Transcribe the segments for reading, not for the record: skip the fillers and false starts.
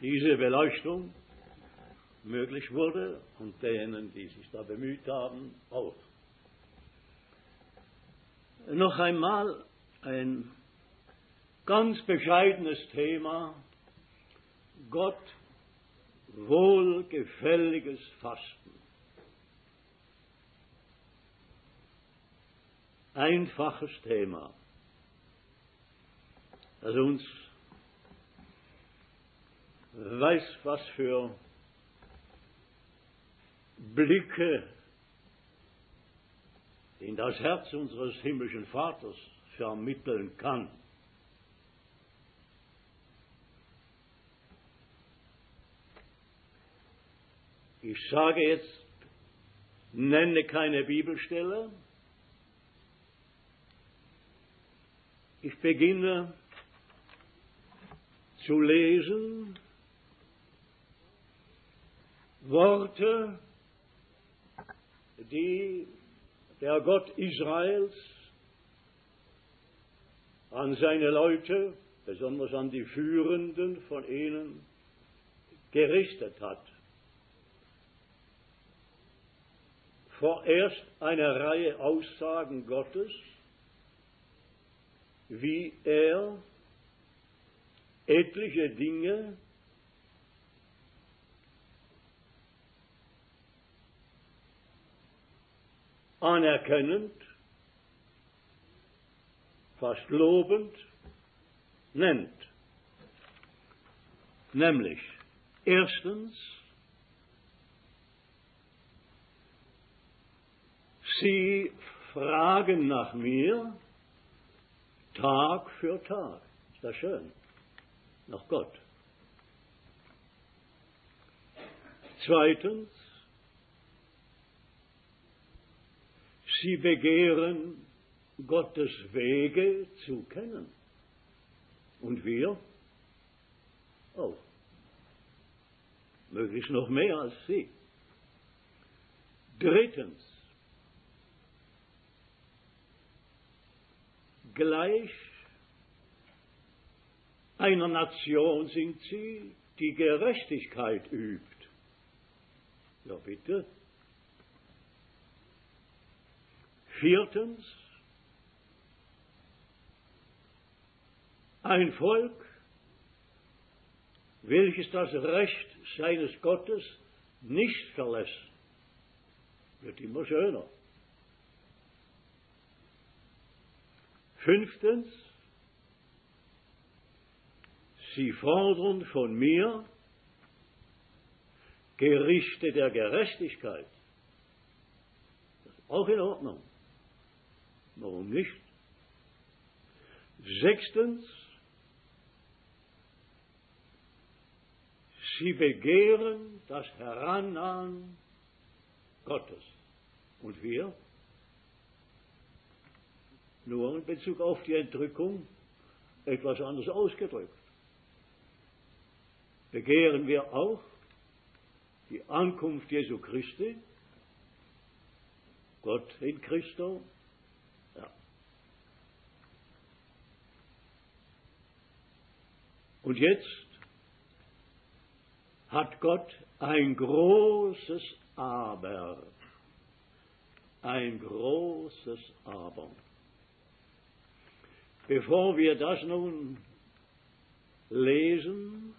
diese Beleuchtung möglich wurde und denen, die sich da bemüht haben, auch. Noch einmal ein ganz bescheidenes Thema: Gott wohlgefälliges Fasten. Einfaches Thema, das uns weiß was für Blicke in das Herz unseres himmlischen Vaters vermitteln kann. Ich sage jetzt, nenne keine Bibelstelle. Ich beginne zu lesen Worte, die der Gott Israels an seine Leute, besonders an die Führenden von ihnen, gerichtet hat. Vorerst eine Reihe Aussagen Gottes, wie er etliche Dinge anerkennend, fast lobend nennt. Nämlich erstens, sie fragen nach mir Tag für Tag. Ist das schön? Nach Gott. Zweitens, sie begehren, Gottes Wege zu kennen. Und wir auch. Möglichst noch mehr als sie. Drittens, gleich einer Nation sind sie, die Gerechtigkeit übt. Ja, bitte. Viertens, ein Volk, welches das Recht seines Gottes nicht verlässt, wird immer schöner. Fünftens, sie fordern von mir Gerichte der Gerechtigkeit. Das ist auch in Ordnung. Warum nicht? Sechstens, sie begehren das Herannahen Gottes. Und wir? Nur in Bezug auf die Entrückung etwas anders ausgedrückt. Begehren wir auch die Ankunft Jesu Christi, Gott in Christo? Ja. Und jetzt hat Gott ein großes Aber. Ein großes Aber. Bevor wir das nun lesen,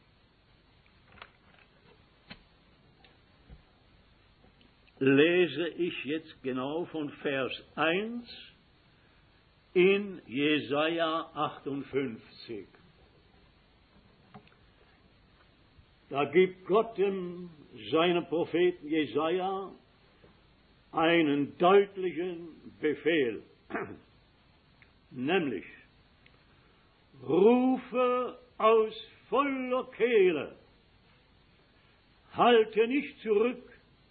lese ich jetzt genau von Vers 1 in Jesaja 58. Da gibt Gott seinem Propheten Jesaja einen deutlichen Befehl, nämlich: Rufe aus voller Kehle, halte nicht zurück,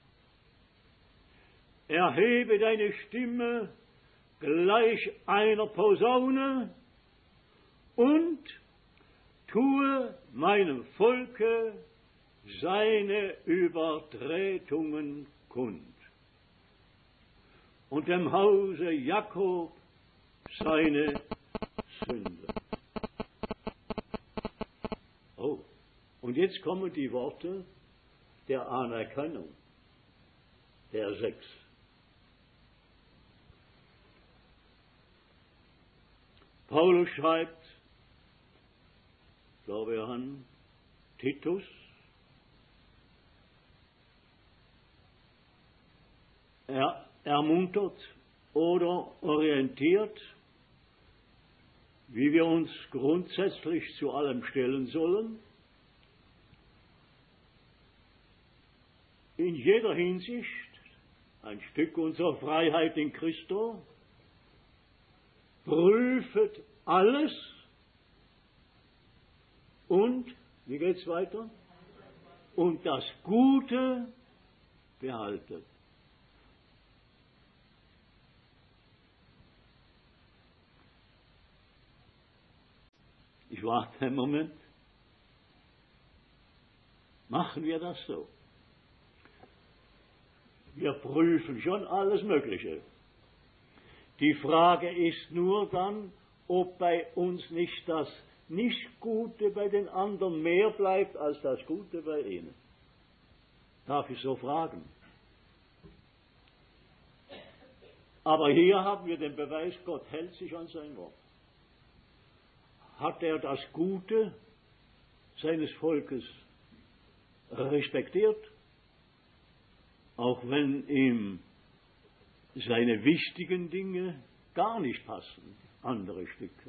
erhebe deine Stimme gleich einer Posaune und tue meinem Volke seine Übertretungen kund und dem Hause Jakob seine Sünde. Oh, Und jetzt kommen die Worte der Anerkennung, der 6. Paulus schreibt, glaube ich, an Titus, er ermuntert oder orientiert, wie wir uns grundsätzlich zu allem stellen sollen, in jeder Hinsicht ein Stück unserer Freiheit in Christo, prüfet alles und, wie geht's weiter? Und das Gute behaltet. Ich warte einen Moment. Machen wir das so? Wir prüfen schon alles Mögliche. Die Frage ist nur dann, ob bei uns nicht das Nicht-Gute bei den anderen mehr bleibt als das Gute bei ihnen. Darf ich so fragen? Aber hier haben wir den Beweis, Gott hält sich an sein Wort. Hat er das Gute seines Volkes respektiert, auch wenn ihm seine wichtigen Dinge gar nicht passen, andere Stücke.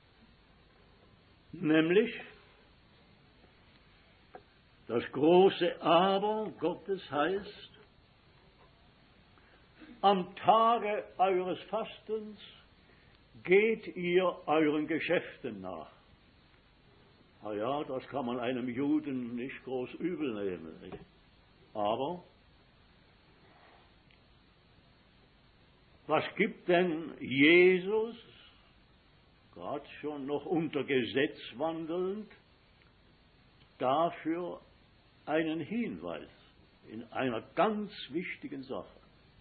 Nämlich das große Aber Gottes heißt, am Tage eures Fastens geht ihr euren Geschäften nach. Na ja, das kann man einem Juden nicht groß übel nehmen. Nicht? Aber was gibt denn Jesus, gerade schon noch unter Gesetz wandelnd, dafür einen Hinweis in einer ganz wichtigen Sache?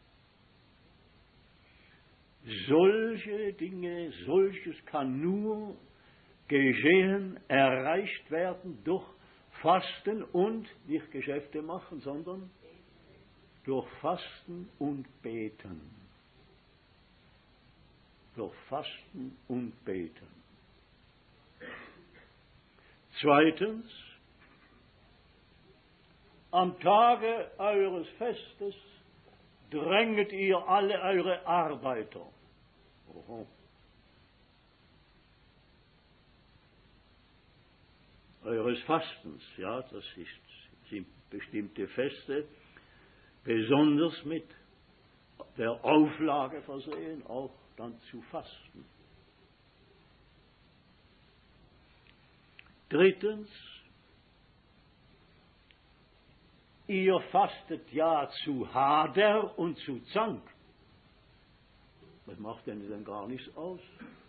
Solche Dinge, solches kann nur geschehen, erreicht werden durch Fasten und nicht Geschäfte machen, sondern durch Fasten und Beten. Durch Fasten und Beten. Zweitens, am Tage eures Festes dränget ihr alle eure Arbeiter. Oho. Eures Fastens, ja, das sind bestimmte Feste, besonders mit der Auflage versehen, auch dann zu fasten. Drittens, ihr fastet ja zu Hader und zu Zank. Das macht denn gar nichts aus.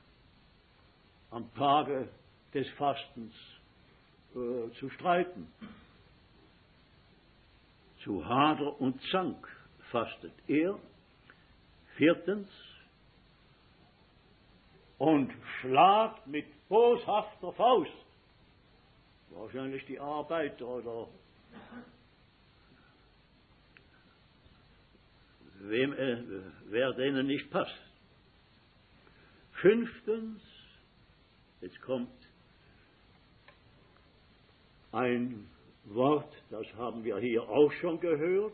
Am Tage des Fastens zu streiten. Zu Hader und Zank fastet er. Viertens, und schlagt mit boshafter Faust. Wahrscheinlich die Arbeiter oder wer denen nicht passt. Fünftens, jetzt kommt ein Wort, das haben wir hier auch schon gehört.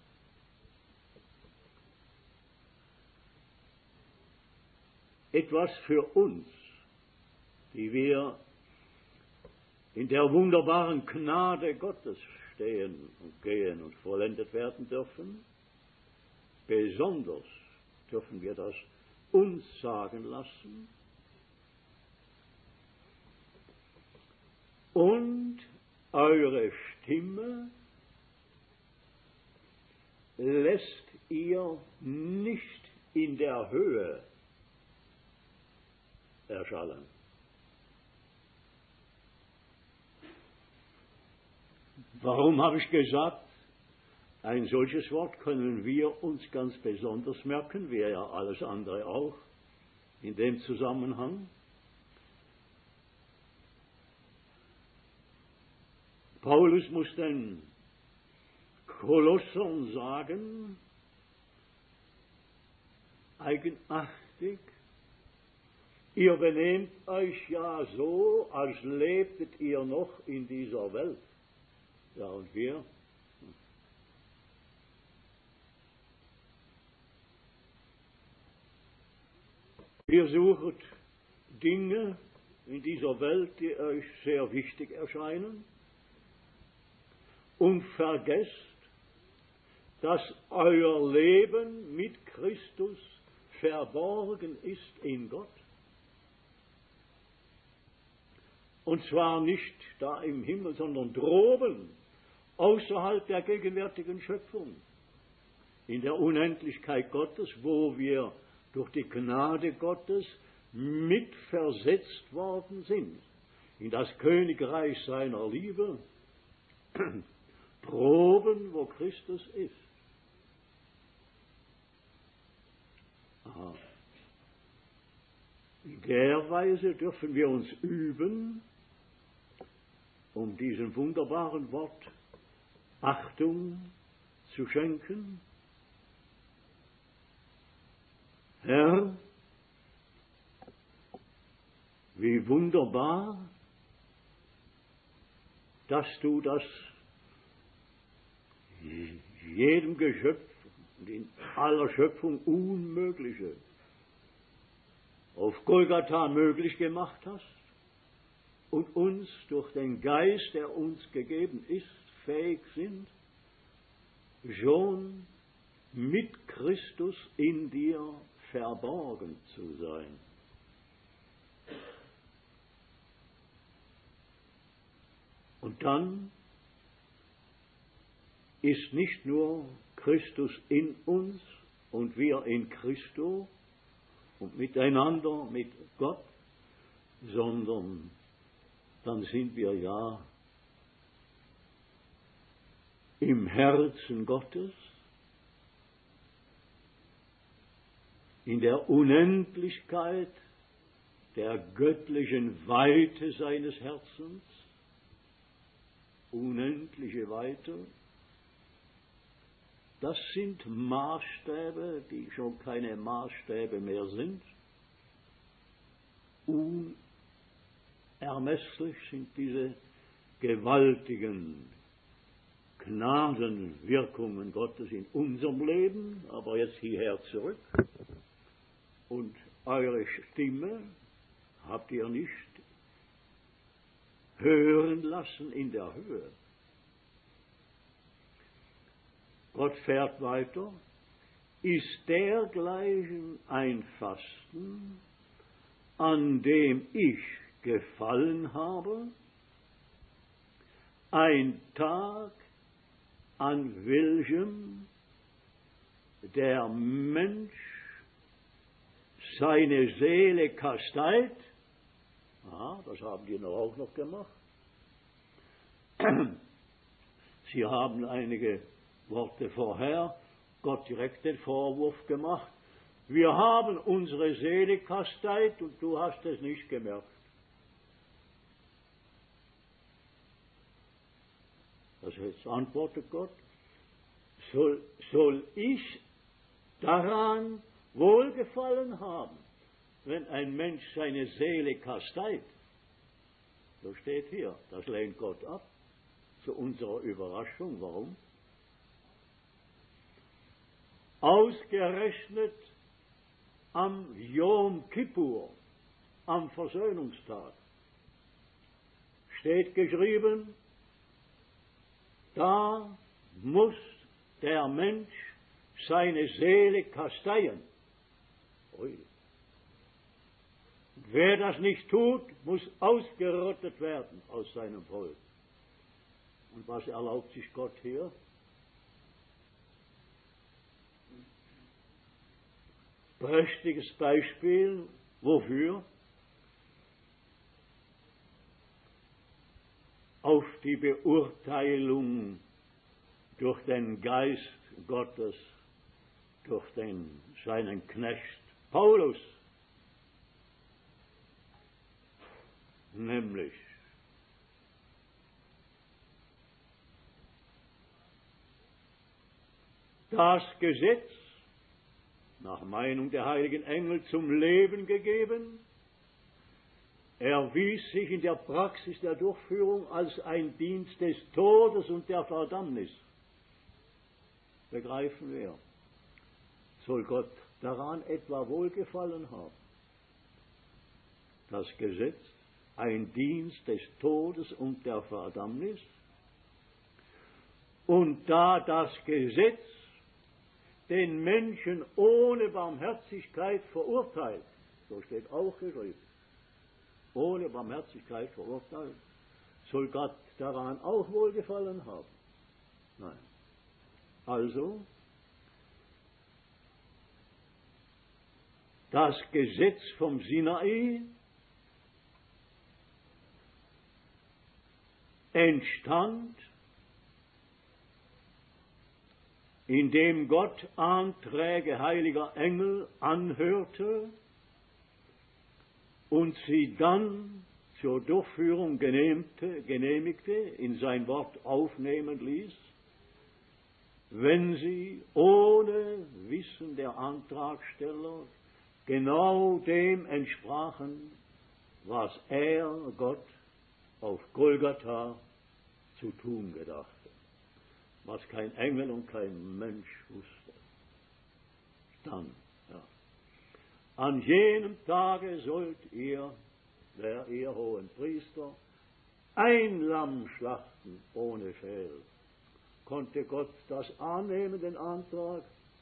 Etwas für uns, die wir in der wunderbaren Gnade Gottes stehen und gehen und vollendet werden dürfen. Besonders dürfen wir das uns sagen lassen. Und eure Stimme lässt ihr nicht in der Höhe erschallen. Warum habe ich gesagt, ein solches Wort können wir uns ganz besonders merken, wie ja alles andere auch, in dem Zusammenhang. Paulus muss den Kolossern sagen, eigenartig, ihr benehmt euch ja so, als lebtet ihr noch in dieser Welt. Ja, und wir? Ihr sucht Dinge in dieser Welt, die euch sehr wichtig erscheinen, und vergesst, dass euer Leben mit Christus verborgen ist in Gott. Und zwar nicht da im Himmel, sondern droben, außerhalb der gegenwärtigen Schöpfung, in der Unendlichkeit Gottes, wo wir durch die Gnade Gottes mitversetzt worden sind, in das Königreich seiner Liebe, droben, wo Christus ist. Aha. In der Weise dürfen wir uns üben, um diesem wunderbaren Wort Achtung zu schenken. Herr, wie wunderbar, dass du das jedem Geschöpf und in aller Schöpfung Unmögliche auf Golgatha möglich gemacht hast und uns durch den Geist, der uns gegeben ist, fähig sind, schon mit Christus in dir verborgen zu sein. Und dann ist nicht nur Christus in uns und wir in Christo und miteinander mit Gott, sondern dann sind wir ja im Herzen Gottes, in der Unendlichkeit der göttlichen Weite seines Herzens, unendliche Weite. Das sind Maßstäbe, die schon keine Maßstäbe mehr sind. Unermesslich sind diese gewaltigen Gnadenwirkungen Gottes in unserem Leben, aber jetzt hierher zurück. Und eure Stimme habt ihr nicht hören lassen in der Höhe. Gott fährt weiter, ist dergleichen ein Fasten, an dem ich gefallen habe, ein Tag, an welchem der Mensch seine Seele kasteit. Aha, das haben die auch noch gemacht. Sie haben einige Worte vorher Gott direkt den Vorwurf gemacht, wir haben unsere Seele kasteit und du hast es nicht gemerkt. Das heißt, antwortet Gott, soll ich daran Wohlgefallen haben, wenn ein Mensch seine Seele kasteit? So steht hier, das lehnt Gott ab, zu unserer Überraschung. Warum? Ausgerechnet am Yom Kippur, am Versöhnungstag, steht geschrieben, da muss der Mensch seine Seele kasteien. Ui. Wer das nicht tut, muss ausgerottet werden aus seinem Volk. Und was erlaubt sich Gott hier? Prächtiges Beispiel, wofür? Auf die Beurteilung durch den Geist Gottes, durch seinen Knecht Paulus. Nämlich, das Gesetz, nach Meinung der heiligen Engel, zum Leben gegeben, erwies sich in der Praxis der Durchführung als ein Dienst des Todes und der Verdammnis. Begreifen wir, soll Gott daran etwa Wohlgefallen haben? Das Gesetz, ein Dienst des Todes und der Verdammnis? Und da das Gesetz den Menschen ohne Barmherzigkeit verurteilt, so steht auch geschrieben, ohne Barmherzigkeit verurteilt, soll Gott daran auch Wohlgefallen haben? Nein. Also, das Gesetz vom Sinai entstand, indem Gott Anträge heiliger Engel anhörte und sie dann zur Durchführung genehmigte, in sein Wort aufnehmen ließ, wenn sie ohne Wissen der Antragsteller genau dem entsprachen, was er, Gott, auf Golgatha zu tun gedachte, was kein Engel und kein Mensch wusste. Dann, ja. An jenem Tage sollt ihr, ihr hohen Priester, ein Lamm schlachten ohne Fehl. Konnte Gott das annehmen, den Antrag?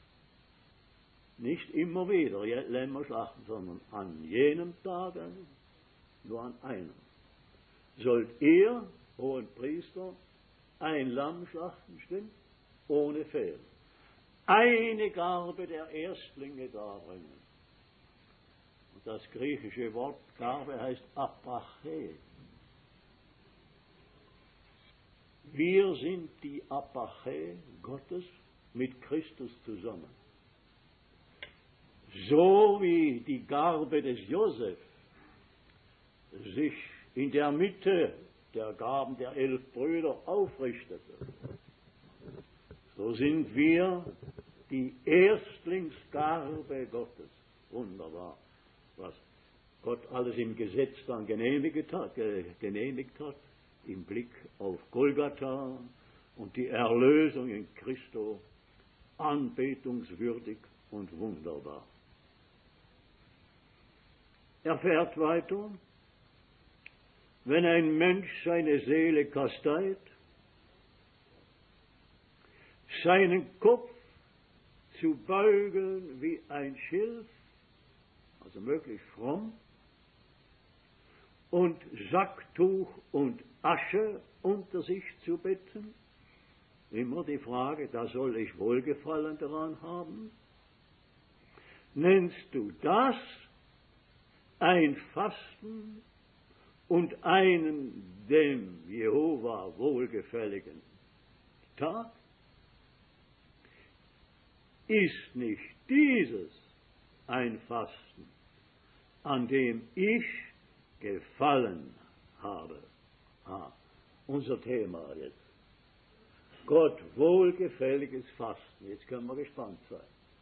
Nicht immer wieder Lämmer schlachten, sondern an jenem Tage nur an einem. Sollt ihr, hohen Priester, ein Lamm schlachten, stimmt? Ohne Fehl. Eine Garbe der Erstlinge darbringen. Und das griechische Wort Garbe heißt Apache. Wir sind die Apache Gottes mit Christus zusammen. So wie die Garbe des Josef sich in der Mitte der Gaben der 11 Brüder aufrichtete, so sind wir die Erstlingsgarbe Gottes. Wunderbar, was Gott alles im Gesetz dann genehmigt hat, im Blick auf Golgatha und die Erlösung in Christo, anbetungswürdig und wunderbar. Er fährt weiter, wenn ein Mensch seine Seele kasteit, seinen Kopf zu beugen wie ein Schilf, also möglichst fromm, und Sacktuch und Asche unter sich zu betten, immer die Frage, da soll ich Wohlgefallen daran haben? Nennst du das ein Fasten und einen dem Jehova wohlgefälligen Tag? Ist nicht dieses ein Fasten, an dem ich gefallen habe? Unser Thema jetzt. Gott wohlgefälliges Fasten. Jetzt können wir gespannt sein.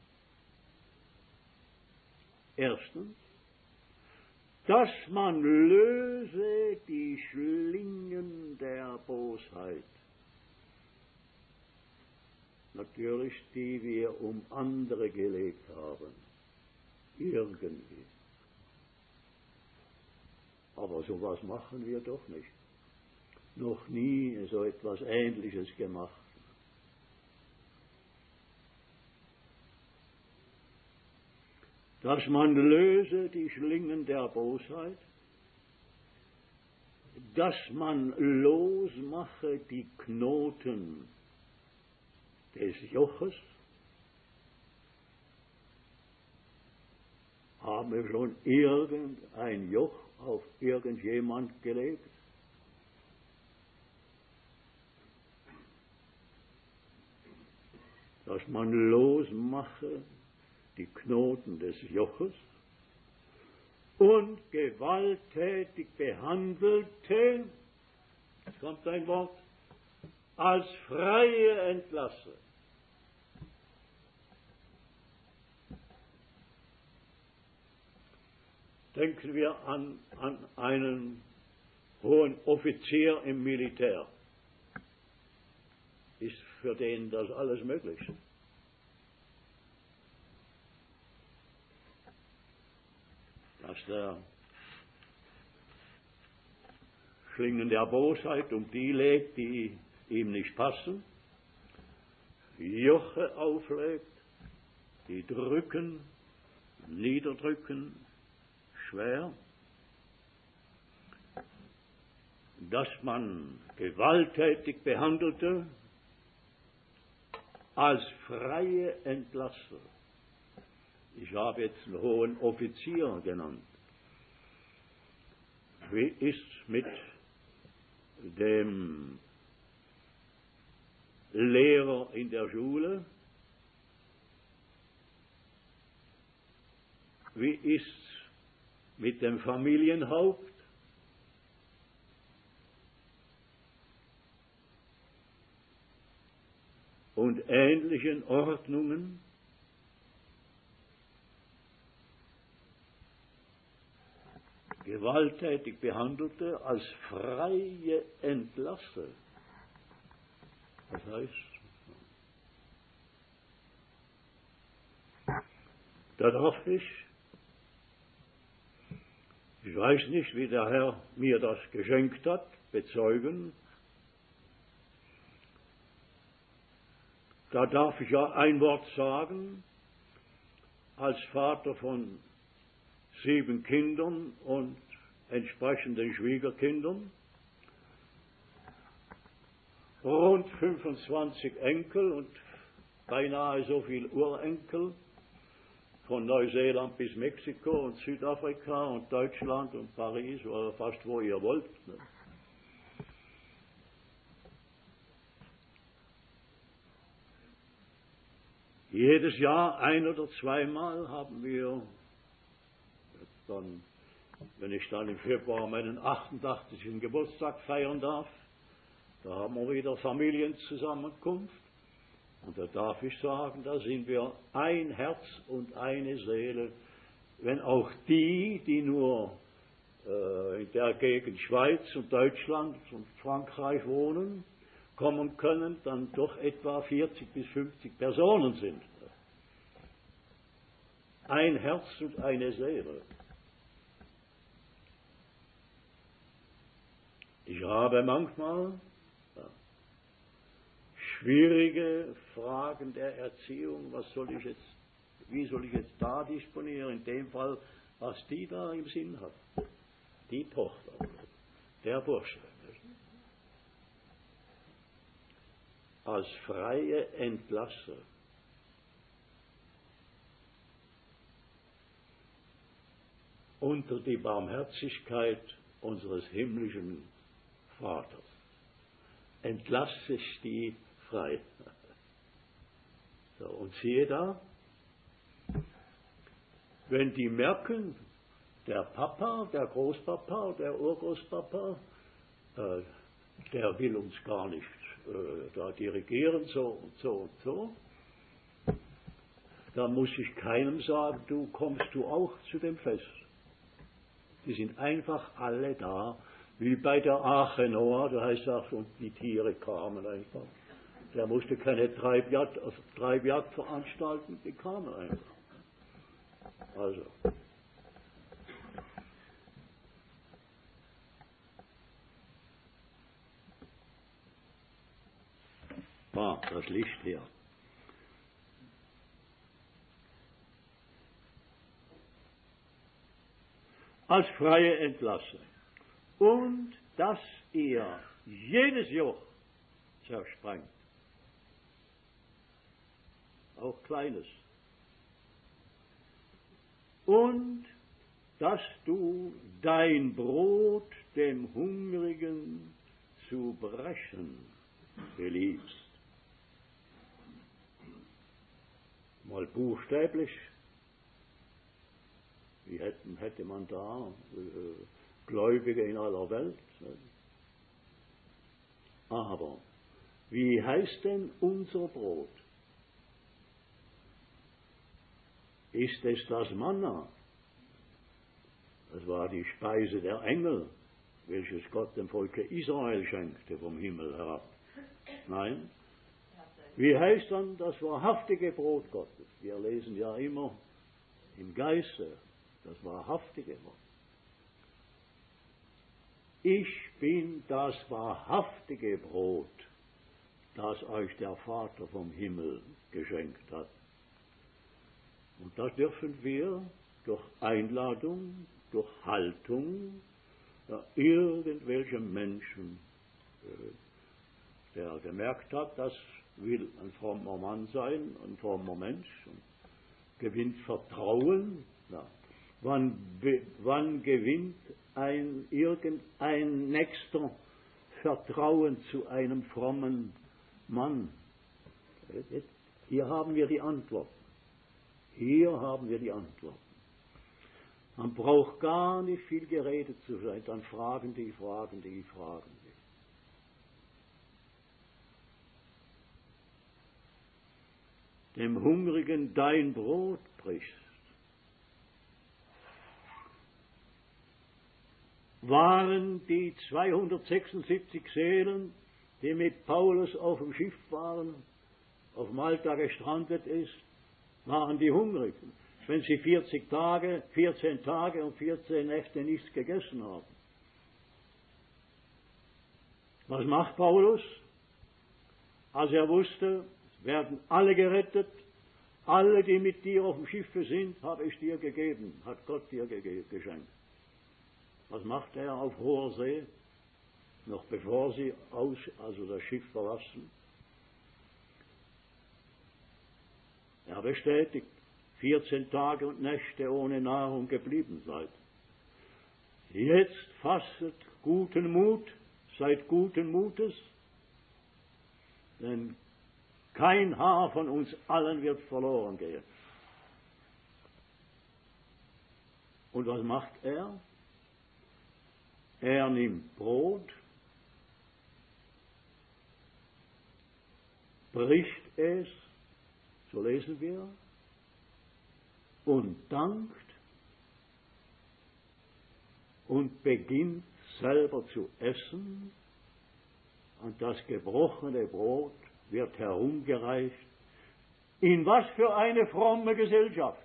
Erstens, dass man löse die Schlingen der Bosheit. Natürlich die wir um andere gelegt haben. Irgendwie. Aber sowas machen wir doch nicht. Noch nie so etwas Ähnliches gemacht. Dass man löse die Schlingen der Bosheit, dass man losmache die Knoten des Joches. Haben wir schon irgendein Joch auf irgendjemand gelegt? Dass man losmache die Knoten des Joches und gewalttätig behandelte, jetzt kommt ein Wort, als Freie entlasse. Denken wir an einen hohen Offizier im Militär. Ist für den das alles möglich? Dass der Schlingen der Bosheit um die legt, die ihm nicht passen, Joche auflegt, die drücken, niederdrücken, schwer, dass man gewalttätig behandelte, als freie Entlasser. Ich habe jetzt einen hohen Offizier genannt. Wie ist mit dem Lehrer in der Schule? Wie ist mit dem Familienhaupt? Und ähnlichen Ordnungen? Gewalttätig Behandelte als freie Entlasser. Das heißt, da darf ich weiß nicht, wie der Herr mir das geschenkt hat, bezeugen. Da darf ich ja ein Wort sagen, als Vater von 7 Kindern und entsprechenden Schwiegerkindern, rund 25 Enkel und beinahe so viel Urenkel, von Neuseeland bis Mexiko und Südafrika und Deutschland und Paris oder fast wo ihr wollt. Jedes Jahr 1 oder 2 Mal haben wir dann, wenn ich dann im Februar meinen 88. Geburtstag feiern darf, da haben wir wieder Familienzusammenkunft. Und da darf ich sagen, da sind wir ein Herz und eine Seele, wenn auch die nur in der Gegend Schweiz und Deutschland und Frankreich wohnen, kommen können, dann doch etwa 40 bis 50 Personen sind. Ein Herz und eine Seele. Ich habe manchmal schwierige Fragen der Erziehung. Wie soll ich jetzt da disponieren? In dem Fall, was die da im Sinn hat. Die Tochter, der Bursche. Als freie Entlasser. Unter die Barmherzigkeit unseres himmlischen Vaters. Entlasse ich die frei. So, und siehe da, wenn die merken, der Papa, der Großpapa, der Urgroßpapa, der will uns gar nicht da dirigieren, so und so und so, dann muss ich keinem sagen, kommst du auch zu dem Fest. Die sind einfach alle da, wie bei der Arche Noah, da heißt es, und die Tiere kamen einfach. Der musste keine Treibjagd veranstalten, die kamen einfach. Also. Das Licht hier. Als freie Entlasse. Und dass ihr jedes Joch zersprengt. Auch kleines. Und dass du dein Brot dem Hungrigen zu brechen beliebst. Mal buchstäblich, wie hätte man da Gläubige in aller Welt. Aber wie heißt denn unser Brot? Ist es das Manna, Das war die Speise der Engel, welches Gott dem Volke Israel schenkte vom Himmel herab. Nein, wie heißt dann das wahrhaftige Brot Gottes? Wir lesen ja immer im Geiste das wahrhaftige Wort. Ich bin das wahrhaftige Brot, das euch der Vater vom Himmel geschenkt hat. Und das dürfen wir durch Einladung, durch Haltung, irgendwelchem Menschen, der gemerkt hat, das will ein frommer Mann sein, ein frommer Mensch, und gewinnt Vertrauen. Ja. Wann gewinnt irgendein Nächster Vertrauen zu einem frommen Mann? Hier haben wir die Antwort. Hier haben wir die Antwort. Man braucht gar nicht viel geredet zu sein, dann fragen die. Dem Hungrigen dein Brot brichst. Waren die 276 Seelen, die mit Paulus auf dem Schiff waren, auf Malta gestrandet ist, waren die hungrig, wenn sie 14 Tage und 14 Nächte nichts gegessen haben. Was macht Paulus? Als er wusste, es werden alle gerettet, alle, die mit dir auf dem Schiffe sind, habe ich dir gegeben, hat Gott dir geschenkt. Was macht er auf hoher See, noch bevor sie das Schiff verlassen? Er bestätigt, 14 Tage und Nächte ohne Nahrung geblieben seid. Jetzt fasset guten Mut, seid guten Mutes, denn kein Haar von uns allen wird verloren gehen. Und was macht er? Er nimmt Brot, bricht es, so lesen wir, und dankt und beginnt selber zu essen, und das gebrochene Brot wird herumgereicht. In was für eine fromme Gesellschaft!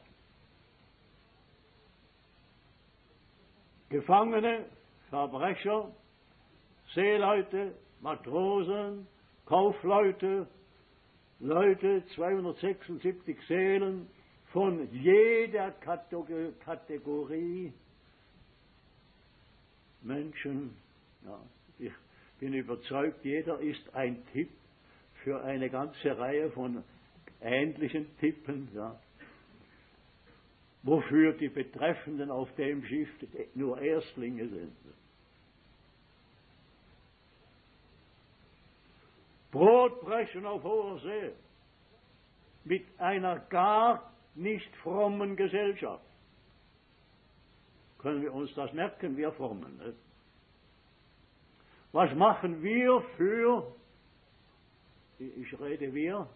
Gefangene, Verbrecher, Seeleute, Matrosen, Kaufleute, Leute, 276 Seelen von jeder Kategorie Menschen. Ja, ich bin überzeugt, jeder ist ein Tipp für eine ganze Reihe von ähnlichen Tippen, ja, wofür die Betreffenden auf dem Schiff nur Erstlinge sind. Brotbrechen auf hoher See mit einer gar nicht frommen Gesellschaft. Können wir uns das merken, wir Frommen? Nicht? Was machen wir für, ich rede wir,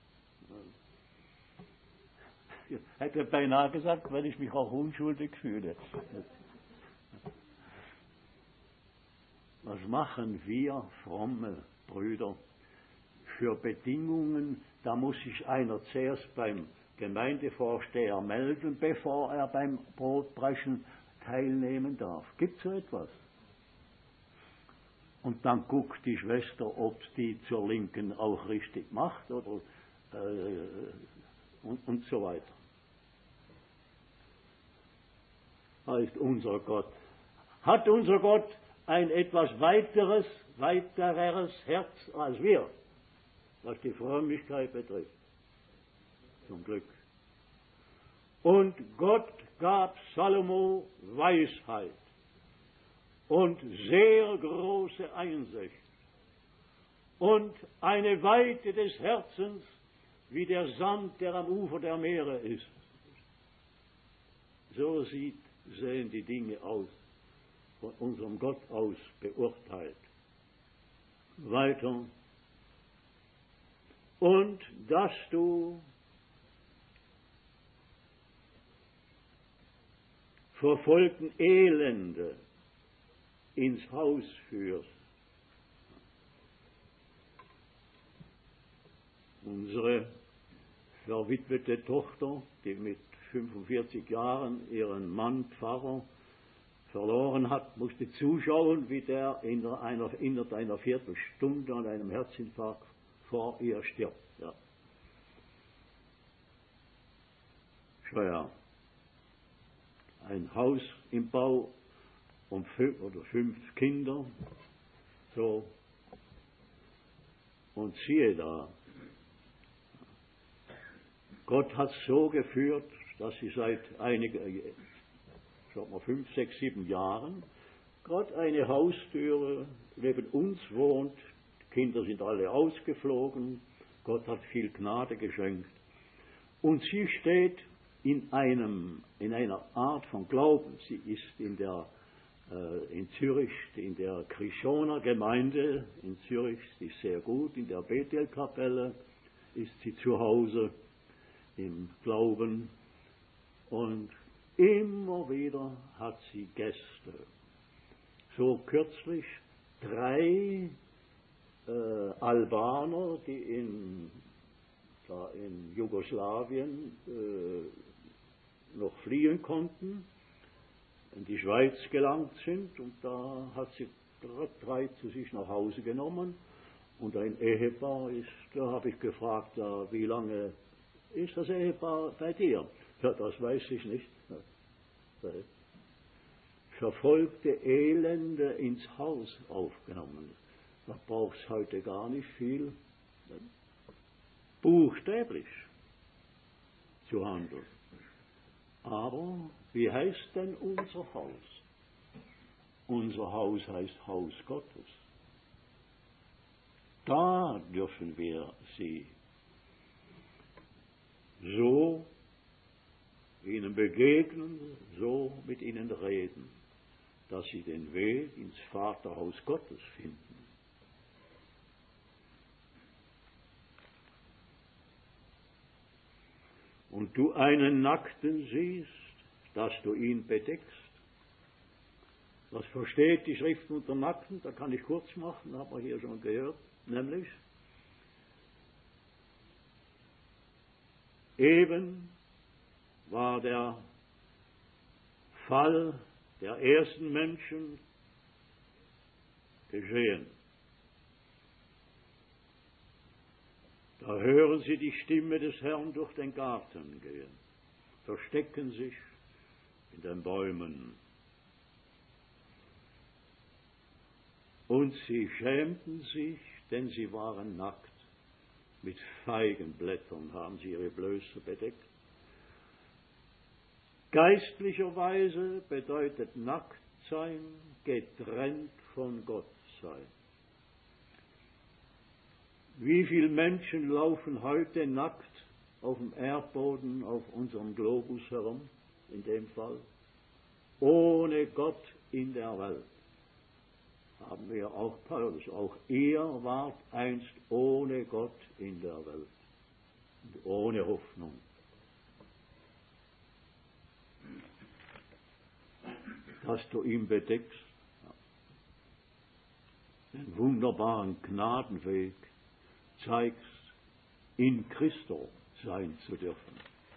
ich hätte beinahe gesagt, wenn ich mich auch unschuldig fühle. Was machen wir, fromme Brüder, für Bedingungen? Da muss sich einer zuerst beim Gemeindevorsteher melden, bevor er beim Brotbrechen teilnehmen darf. Gibt es so etwas? Und dann guckt die Schwester, ob die zur Linken auch richtig macht oder und so weiter. Heißt unser Gott. Hat unser Gott ein etwas weiteres Herz als wir, was die Frömmigkeit betrifft? Zum Glück. Und Gott gab Salomo Weisheit und sehr große Einsicht und eine Weite des Herzens wie der Sand, der am Ufer der Meere ist. So sehen die Dinge aus, von unserem Gott aus beurteilt. Weiter. Und dass du verfolgten Elende ins Haus führst. Unsere verwitwete Tochter, die mit 45 Jahren ihren Mann Pfarrer verloren hat, musste zuschauen, wie der innerhalb einer Viertelstunde an einem Herzinfarkt vor ihr stirbt. Ja. Ein Haus im Bau um 5 Kinder, so, und siehe da, Gott hat so geführt, dass sie seit 5, 6, 7 Jahren Gott eine Haustüre neben uns wohnt. Die Kinder sind alle ausgeflogen. Gott hat viel Gnade geschenkt. Und sie steht in einer Art von Glauben. Sie ist in Zürich, in der Krischoner Gemeinde in Zürich, die ist sehr gut. In der Bethelkapelle ist sie zu Hause im Glauben. Und immer wieder hat sie Gäste. So kürzlich 3 Albaner, die in Jugoslawien noch fliehen konnten, in die Schweiz gelangt sind, und da hat sie 3 zu sich nach Hause genommen, und ein Ehepaar ist, da habe ich gefragt, wie lange ist das Ehepaar bei dir? Ja, das weiß ich nicht. Verfolgte Elende ins Haus aufgenommen. Da braucht es heute gar nicht viel, buchstäblich zu handeln. Aber wie heißt denn unser Haus? Unser Haus heißt Haus Gottes. Da dürfen wir sie so ihnen begegnen, so mit ihnen reden, dass sie den Weg ins Vaterhaus Gottes finden. Und du einen Nackten siehst, dass du ihn bedeckst. Was versteht die Schrift unter Nackten? Da kann ich kurz machen, haben wir hier schon gehört, nämlich eben war der Fall der ersten Menschen geschehen. Da hören sie die Stimme des Herrn durch den Garten gehen, verstecken sich in den Bäumen. Und sie schämten sich, denn sie waren nackt. Mit Feigenblättern haben sie ihre Blöße bedeckt. Geistlicherweise bedeutet nackt sein, getrennt von Gott sein. Wie viele Menschen laufen heute nackt auf dem Erdboden, auf unserem Globus herum, in dem Fall, ohne Gott in der Welt? Haben wir auch Paulus, auch ihr wart einst ohne Gott in der Welt, ohne Hoffnung. Dass du ihn bedeckst, den wunderbaren Gnadenweg zeigst, in Christo sein zu dürfen.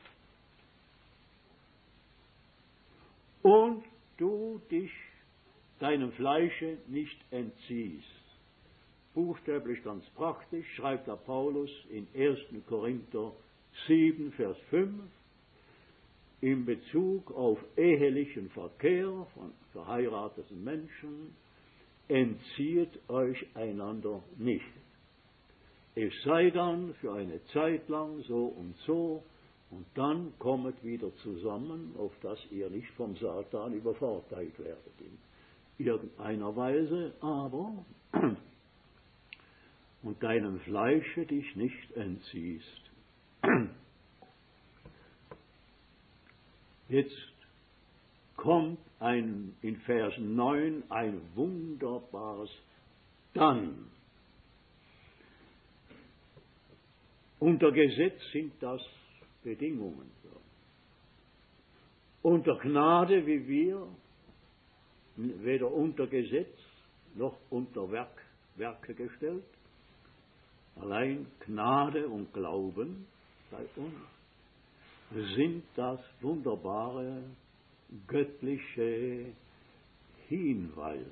Und du dich deinem Fleische nicht entziehst. Buchstäblich ganz praktisch schreibt der Paulus in 1. Korinther 7, Vers 5, in Bezug auf ehelichen Verkehr von verheirateten Menschen: entzieht euch einander nicht. Es sei dann für eine Zeit lang so, und dann kommet wieder zusammen, auf dass ihr nicht vom Satan übervorteilt werdet in irgendeiner Weise, aber und deinem Fleische dich nicht entziehst. Jetzt kommt in Vers 9 ein wunderbares Dann. Unter Gesetz sind das Bedingungen. unter Gnade wie wir, weder unter Gesetz noch unter Werke gestellt, allein Gnade und Glauben bei uns sind das wunderbare göttliche Hinweise,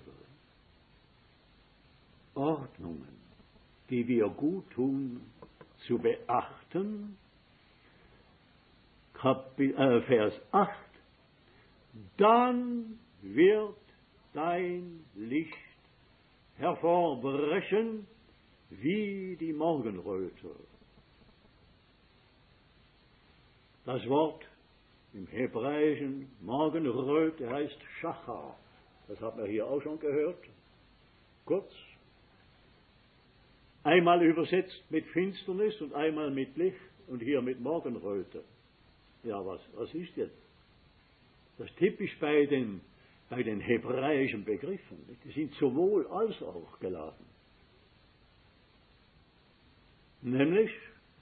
Ordnungen, die wir gut tun zu beachten. Vers 8, dann wird dein Licht hervorbrechen wie die Morgenröte. Das Wort im Hebräischen Morgenröte heißt Schachar. Das haben wir hier auch schon gehört. Kurz. Einmal übersetzt mit Finsternis und einmal mit Licht und hier mit Morgenröte. Ja, was ist jetzt? Das ist typisch bei den hebräischen Begriffen. Die sind sowohl als auch geladen. Nämlich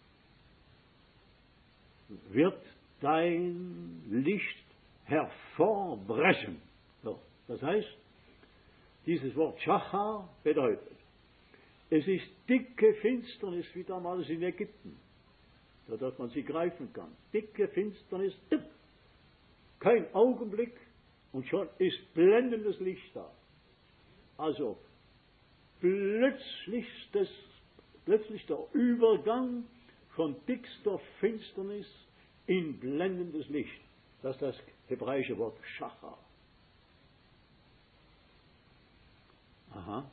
wird dein Licht hervorbrechen. So, das heißt, dieses Wort Schachar bedeutet, es ist dicke Finsternis wie damals in Ägypten, sodass man sie greifen kann. Dicke Finsternis, kein Augenblick und schon ist blendendes Licht da. Also plötzlich der Übergang von dickster Finsternis in blendendes Licht. Das ist das hebräische Wort Schachar. Aha.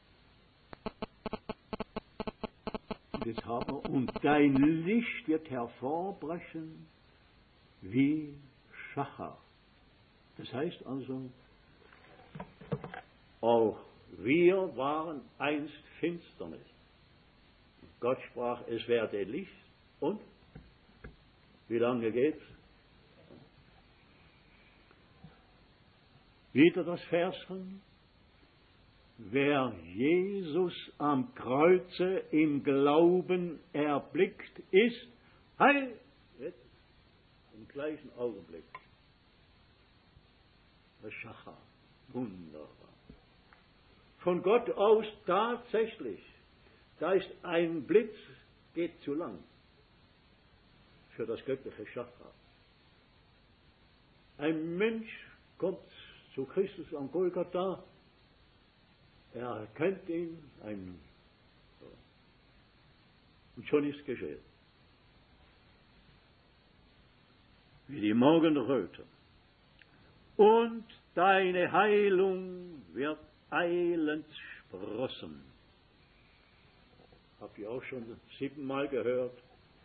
Jetzt haben wir, und dein Licht wird hervorbrechen wie Schachar. Das heißt also, auch wir waren einst Finsternis. Gott sprach, es werde Licht. Und? Wie lange geht's? Wieder das Verschen. Wer Jesus am Kreuze im Glauben erblickt, ist heil. Jetzt, im gleichen Augenblick. Das Schachar. Wunderbar. Von Gott aus tatsächlich. Da ist ein Blitz, geht zu lang für das göttliche Schachar. Ein Mensch kommt zu Christus am Golgatha, er erkennt ihn, und schon ist geschehen. Wie die Morgenröte. Und deine Heilung wird eilends sprossen. Habt ihr auch schon 7-mal gehört?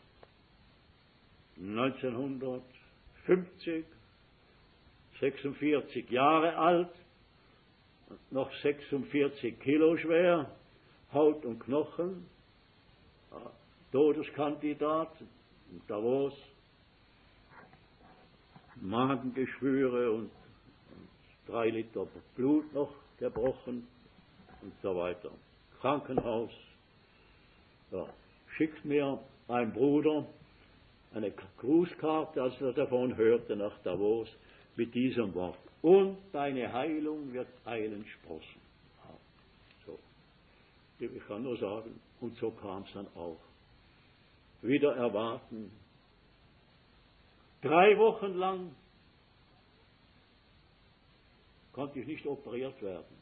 1950, 46 Jahre alt, noch 46 Kilo schwer, Haut und Knochen, Todeskandidat in Davos, Magengeschwüre und 3 Liter Blut noch gebrochen und so weiter. Krankenhaus. Ja, schickt mir ein Bruder eine Grußkarte, als er davon hörte, nach Davos, mit diesem Wort. Und deine Heilung wird eilends sprossen. Ja, so. Ich kann nur sagen, und so kam es dann auch. Wieder erwarten. 3 Wochen lang konnte ich nicht operiert werden.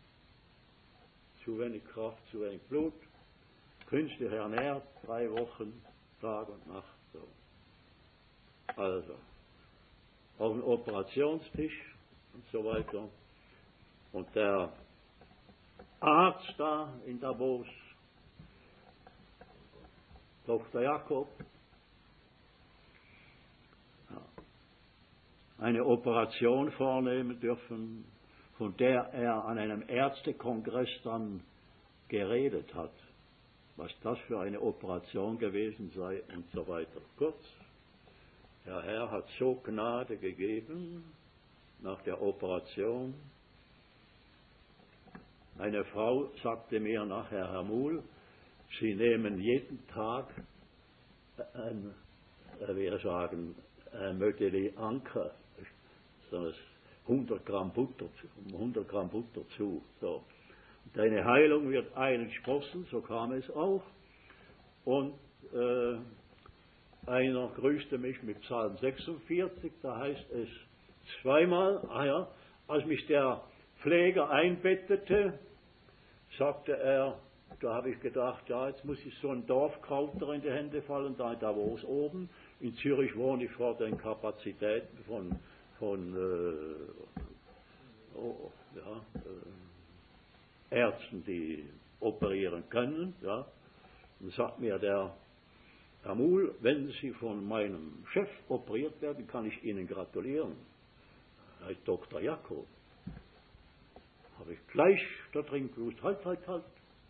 Zu wenig Kraft, zu wenig Blut. Künstlich ernährt, 3 Wochen, Tag und Nacht. So. Also, auf dem Operationstisch und so weiter. Und der Arzt da in Davos, Dr. Jakob, eine Operation vornehmen dürfen, von der er an einem Ärztekongress dann geredet hat, was das für eine Operation gewesen sei und so weiter. Kurz, der Herr hat so Gnade gegeben nach der Operation. Eine Frau sagte mir nachher, Herr Muhl, Sie nehmen jeden Tag ein Möteli Anker, dann 100 Gramm Butter zu. So. Deine Heilung wird eilig sprossen, so kam es auch. Und einer grüßte mich mit Psalm 46, da heißt es zweimal, als mich der Pfleger einbettete, sagte er, da habe ich gedacht, ja, jetzt muss ich so ein Dorfkrauter in die Hände fallen, da wo es oben. In Zürich wohne ich vor den Kapazitäten von Ärzten, die operieren können. Ja. Und sagt mir der Herr Muhl, wenn Sie von meinem Chef operiert werden, kann ich Ihnen gratulieren. Er heißt Dr. Jakob. Habe ich gleich da drin gewusst, halt.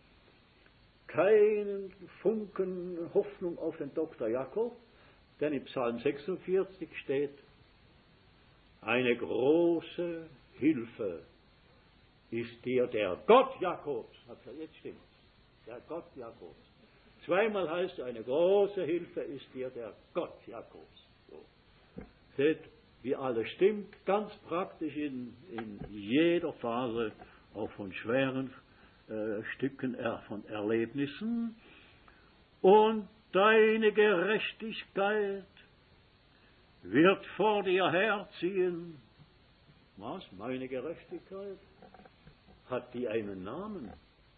Keinen Funken Hoffnung auf den Dr. Jakob, denn im Psalm 46 steht, eine große Hilfe ist dir der Gott Jakobs. Jetzt stimmt's. Der Gott Jakobs. Zweimal heißt eine große Hilfe ist dir der Gott Jakobs. So. Seht, wie alles stimmt, ganz praktisch in jeder Phase, auch von schweren Stücken von Erlebnissen. Und deine Gerechtigkeit wird vor dir herziehen. Was? Meine Gerechtigkeit? Hat die einen Namen?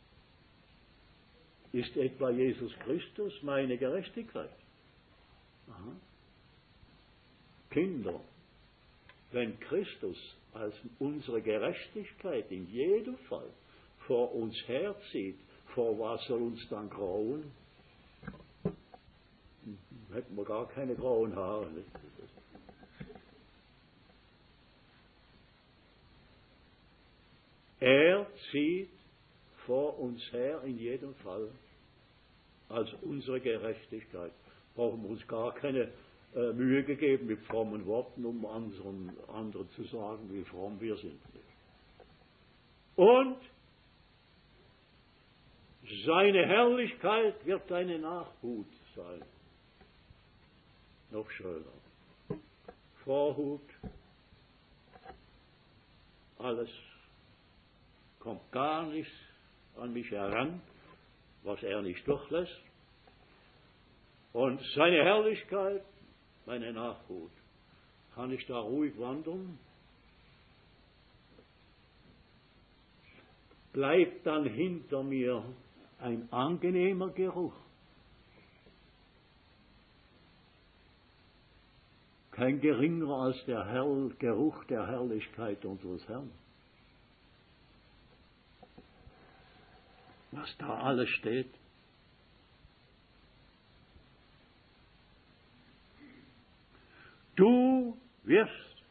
Ist etwa Jesus Christus meine Gerechtigkeit? Aha. Kinder, wenn Christus als unsere Gerechtigkeit in jedem Fall vor uns herzieht, vor was soll uns dann grauen? Hätten wir gar keine grauen Haare. Nicht? Er zieht vor uns her in jedem Fall als unsere Gerechtigkeit. Brauchen wir uns gar keine Mühe gegeben mit frommen Worten, um anderen zu sagen, wie fromm wir sind. Und seine Herrlichkeit wird deine Nachhut sein. Noch schöner. Vorhut, alles kommt gar nichts an mich heran, was er nicht durchlässt. Und seine Herrlichkeit, meine Nachhut. Kann ich da ruhig wandern? Bleibt dann hinter mir ein angenehmer Geruch. Kein geringerer als der Geruch der Herrlichkeit unseres Herrn. Was da alles steht. Du wirst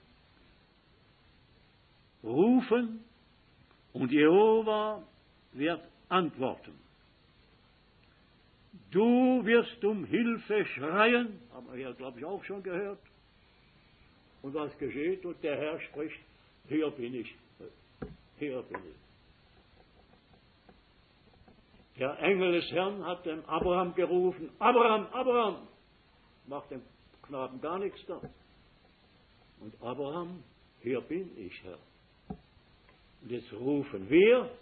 rufen und Jehova wird antworten. Du wirst um Hilfe schreien, haben wir ja, glaube ich, auch schon gehört. Und was geschieht? Und der Herr spricht, hier bin ich, hier bin ich. Der Engel des Herrn hat den Abraham gerufen, Abraham, Abraham, macht dem Knaben gar nichts da. Und Abraham, hier bin ich, Herr. Und jetzt rufen wir,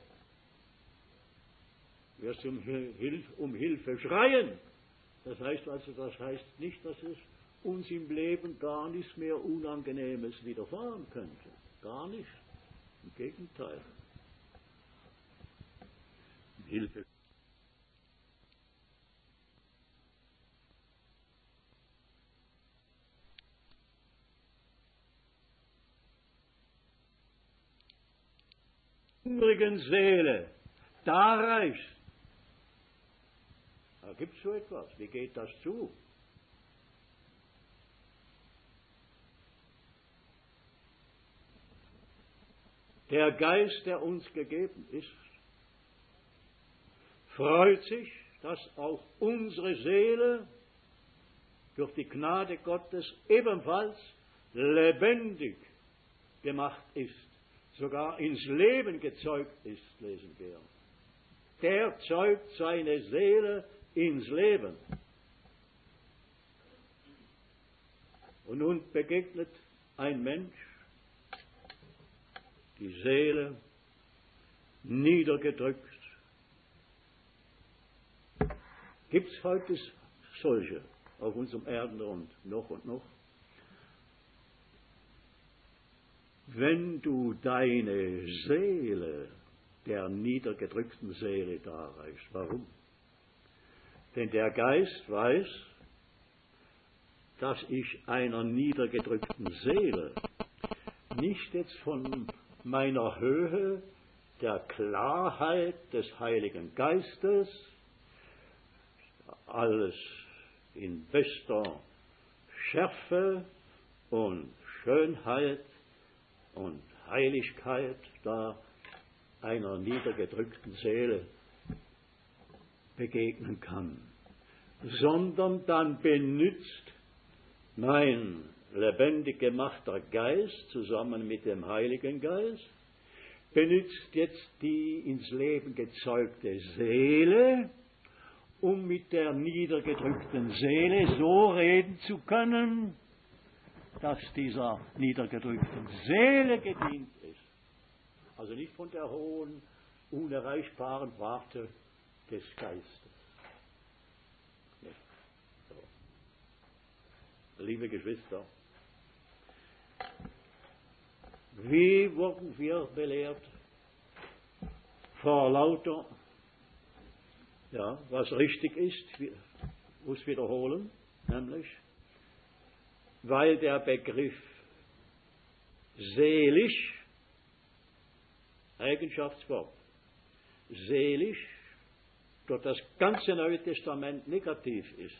wirst um Hilfe schreien. Das heißt nicht, dass es uns im Leben gar nichts mehr Unangenehmes widerfahren könnte. Gar nicht. Im Gegenteil. Hilfe. Hungrigen Seele, da reicht. Da gibt es so etwas. Wie geht das zu? Der Geist, der uns gegeben ist, freut sich, dass auch unsere Seele durch die Gnade Gottes ebenfalls lebendig gemacht ist, sogar ins Leben gezeugt ist, lesen wir. Der zeugt seine Seele ins Leben. Und nun begegnet ein Mensch die Seele niedergedrückt. Gibt es heute solche auf unserem Erdenrund noch und noch? Wenn du deine Seele der niedergedrückten Seele darreichst. Warum? Denn der Geist weiß, dass ich einer niedergedrückten Seele nicht jetzt von meiner Höhe, der Klarheit des Heiligen Geistes, alles in bester Schärfe und Schönheit und Heiligkeit da einer niedergedrückten Seele begegnen kann, sondern dann benützt mein lebendig gemachter Geist zusammen mit dem Heiligen Geist, benützt jetzt die ins Leben gezeugte Seele, um mit der niedergedrückten Seele so reden zu können, dass dieser niedergedrückten Seele gedient ist. Also nicht von der hohen, unerreichbaren Warte des Geistes. Nicht so. Liebe Geschwister, wie wurden wir belehrt? Vor lauter, was richtig ist, muss wiederholen, nämlich, weil der Begriff seelisch, Eigenschaftswort, seelisch, durch das ganze Neue Testament negativ ist,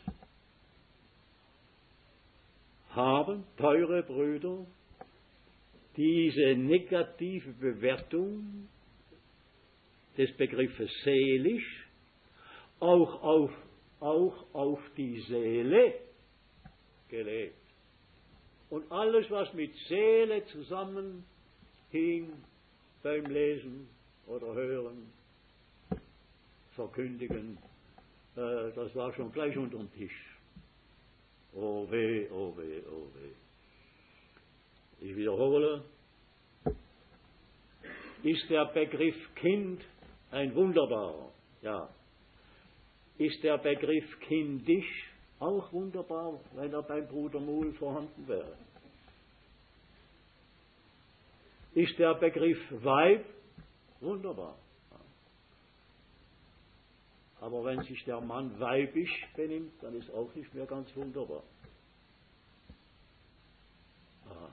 haben teure Brüder diese negative Bewertung des Begriffes seelisch auch auf die Seele gelegt. Und alles, was mit Seele zusammenhing, beim Lesen oder Hören, Verkündigen, das war schon gleich unterm Tisch. Oh weh, oh weh, oh weh. Ich wiederhole, ist der Begriff Kind ein wunderbarer? Ja. Ist der Begriff kindisch auch wunderbar, wenn er beim Bruder Muhl vorhanden wäre? Ist der Begriff Weib wunderbar? Aber wenn sich der Mann weibisch benimmt, dann ist auch nicht mehr ganz wunderbar. Aha.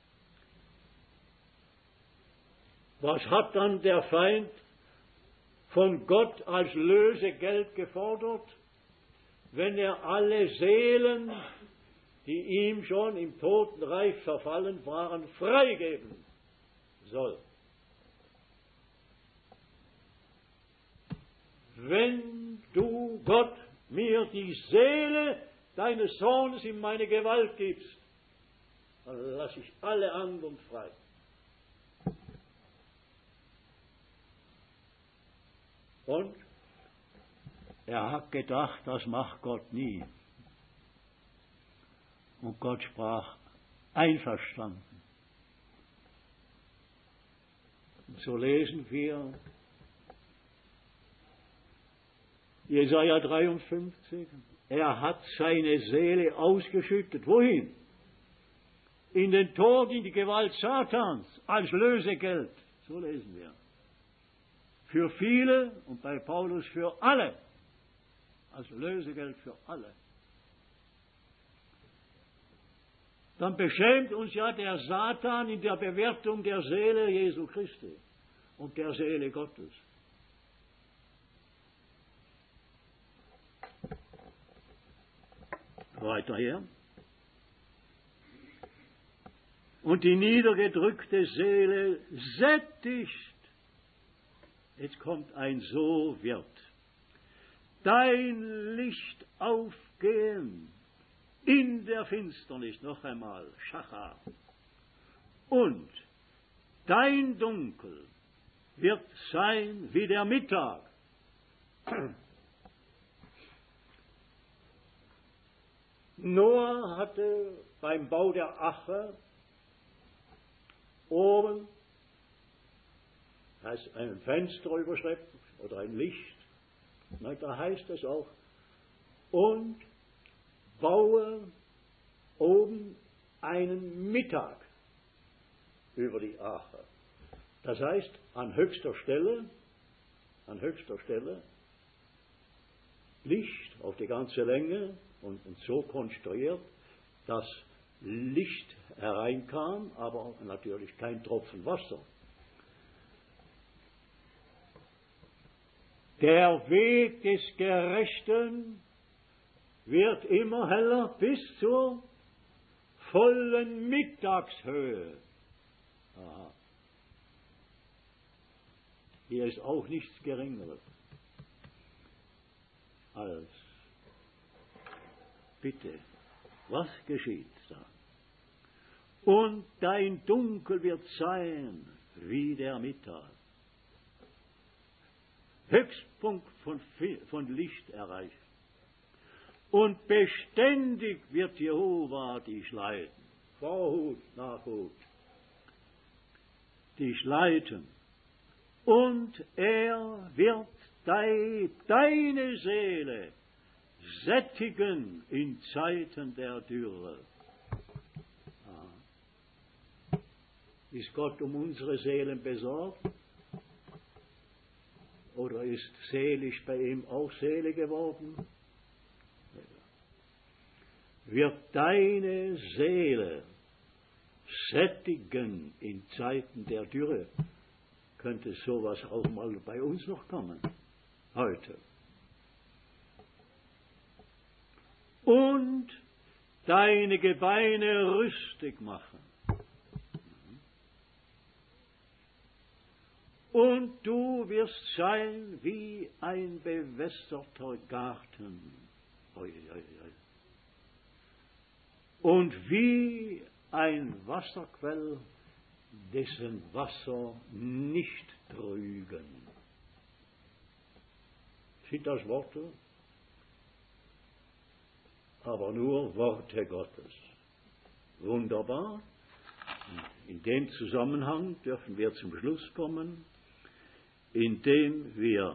Was hat dann der Feind von Gott als Lösegeld gefordert, wenn er alle Seelen, die ihm schon im Totenreich verfallen waren, freigeben soll? Wenn du, Gott, mir die Seele deines Sohnes in meine Gewalt gibst, dann lasse ich alle anderen frei. Und er hat gedacht, das macht Gott nie. Und Gott sprach, einverstanden. Und so lesen wir Jesaja 53, er hat seine Seele ausgeschüttet. Wohin? In den Tod, in die Gewalt Satans, als Lösegeld. So lesen wir. Für viele und bei Paulus für alle. Als Lösegeld für alle. Dann beschämt uns ja der Satan in der Bewertung der Seele Jesu Christi und der Seele Gottes. Weiterher. Und die niedergedrückte Seele sättigt. Jetzt kommt ein so wird. Dein Licht aufgehen in der Finsternis, noch einmal, Schachar. Und dein Dunkel wird sein wie der Mittag. Noah hatte beim Bau der Arche oben heißt ein Fenster überschreibt oder ein Licht. Nein, da heißt es auch, und baue oben einen Mittag über die Arche. Das heißt, an höchster Stelle, Licht auf die ganze Länge und so konstruiert, dass Licht hereinkam, aber natürlich kein Tropfen Wasser. Der Weg des Gerechten wird immer heller bis zur vollen Mittagshöhe. Aha. Hier ist auch nichts Geringeres als, bitte, was geschieht da? Und dein Dunkel wird sein wie der Mittag. Höchstpunkt von Licht erreicht. Und beständig wird Jehova dich leiten. Vorhut, Nachhut. Dich leiten. Und er wird deine Seele sättigen in Zeiten der Dürre. Ist Gott um unsere Seelen besorgt? Oder ist seelisch bei ihm auch Seele geworden? Wird deine Seele sättigen in Zeiten der Dürre? Könnte sowas auch mal bei uns noch kommen? Heute. Und deine Gebeine rüstig machen. Und du wirst sein wie ein bewässerter Garten. Und wie ein Wasserquell, dessen Wasser nicht trügen. Sind das Worte? Aber nur Worte Gottes. Wunderbar. In dem Zusammenhang dürfen wir zum Schluss kommen, indem wir,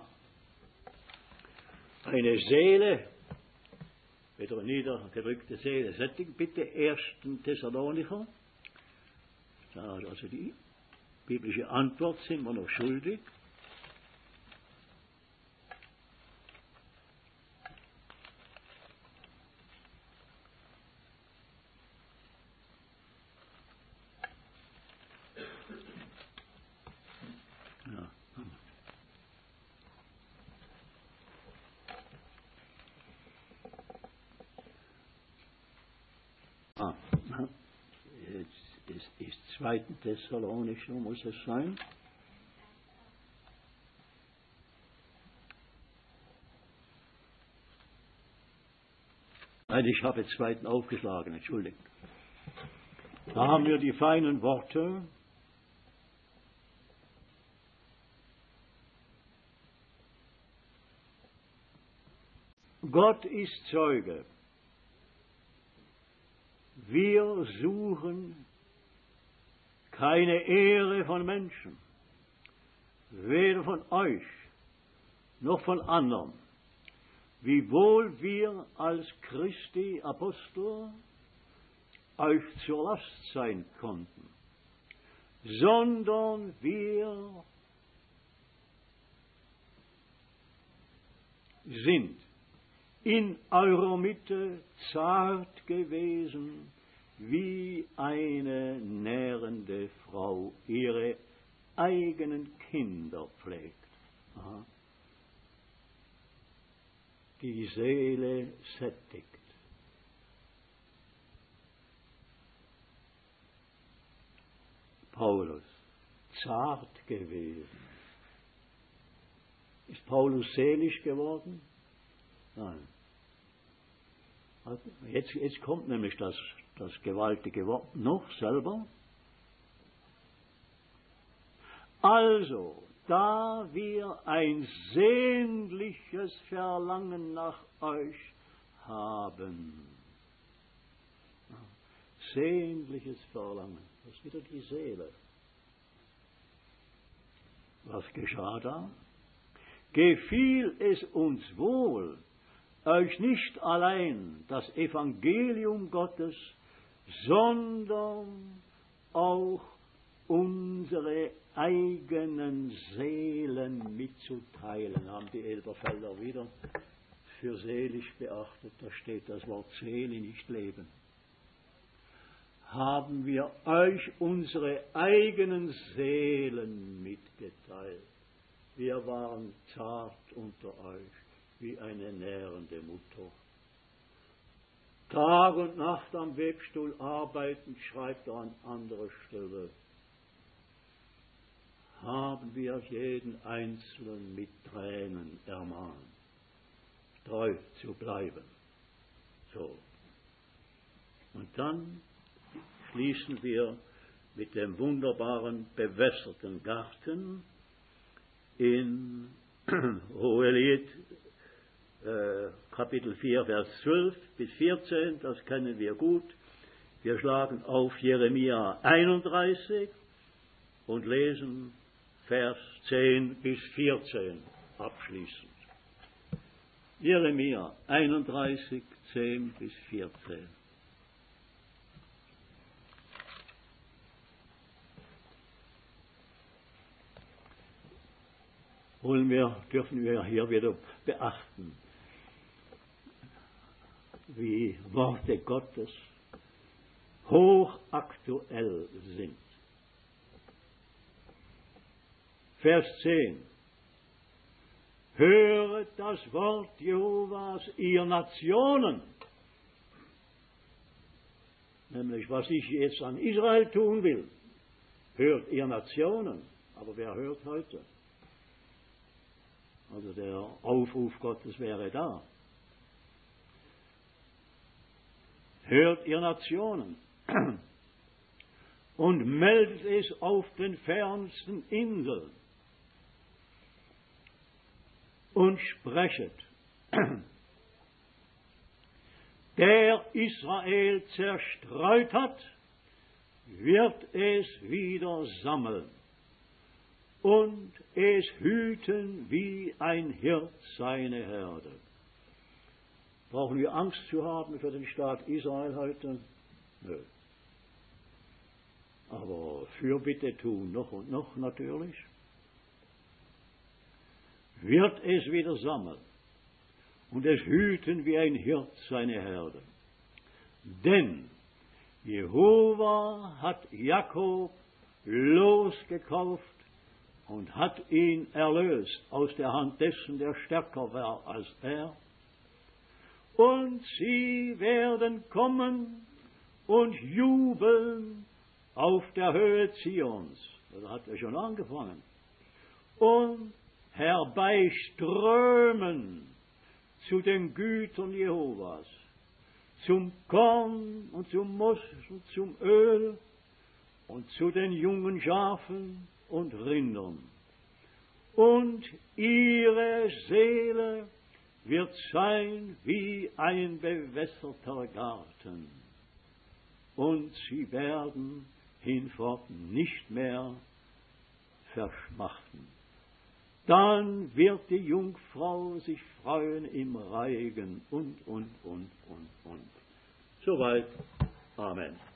eine Seele, wieder niedergedrückte Seele, sättigen, bitte 1. Thessalonicher, also die biblische Antwort sind wir noch schuldig. Jetzt ist 2. Thessalonicher, muss es sein. Nein, ich habe 2. aufgeschlagen, entschuldigt. Da haben wir die feinen Worte. Gott ist Zeuge. Wir suchen keine Ehre von Menschen, weder von euch noch von anderen, wiewohl wir als Christi Apostel euch zur Last sein konnten, sondern wir sind in eurer Mitte zart gewesen, wie eine nährende Frau ihre eigenen Kinder pflegt. Aha. Die Seele sättigt. Paulus, zart gewesen. Ist Paulus seelisch geworden? Nein. Jetzt kommt nämlich das gewaltige Wort noch selber. Also, da wir ein sehnliches Verlangen nach euch haben. Sehnliches Verlangen, das ist wieder die Seele. Was geschah da? Gefiel es uns wohl, euch nicht allein das Evangelium Gottes, sondern auch unsere eigenen Seelen mitzuteilen, haben die Elberfelder wieder für seelisch beachtet. Da steht das Wort Seele, nicht Leben. Haben wir euch unsere eigenen Seelen mitgeteilt. Wir waren zart unter euch, wie eine nährende Mutter. Tag und Nacht am Webstuhl arbeitend, schreibt er an anderer Stelle, haben wir jeden Einzelnen mit Tränen ermahnt, treu zu bleiben. So. Und dann schließen wir mit dem wunderbaren bewässerten Garten in Hohelied, Kapitel 4, Vers 12 bis 14, das kennen wir gut. Wir schlagen auf Jeremia 31 und lesen Vers 10 bis 14 abschließend. Jeremia 31, 10 bis 14. Dürfen wir hier wieder beachten, wie Worte Gottes hochaktuell sind. Vers 10. Höret das Wort Jehovas, ihr Nationen. Nämlich, was ich jetzt an Israel tun will. Hört ihr Nationen. Aber wer hört heute? Also der Aufruf Gottes wäre da. Hört ihr Nationen und meldet es auf den fernsten Inseln und sprechet. Der Israel zerstreut hat, wird es wieder sammeln und es hüten wie ein Hirt seine Herde. Brauchen wir Angst zu haben für den Staat Israel heute? Nö. Aber Fürbitte tun noch und noch natürlich. Wird es wieder sammeln und es hüten wie ein Hirt seine Herde. Denn Jehova hat Jakob losgekauft und hat ihn erlöst aus der Hand dessen, der stärker war als er. Und sie werden kommen und jubeln auf der Höhe Zions. Das hat er schon angefangen. Und herbeiströmen zu den Gütern Jehovas, zum Korn und zum Most und zum Öl und zu den jungen Schafen und Rindern. Und ihre Seele wird sein wie ein bewässerter Garten. Und sie werden hinfort nicht mehr verschmachten. Dann wird die Jungfrau sich freuen im Reigen und. Soweit. Amen.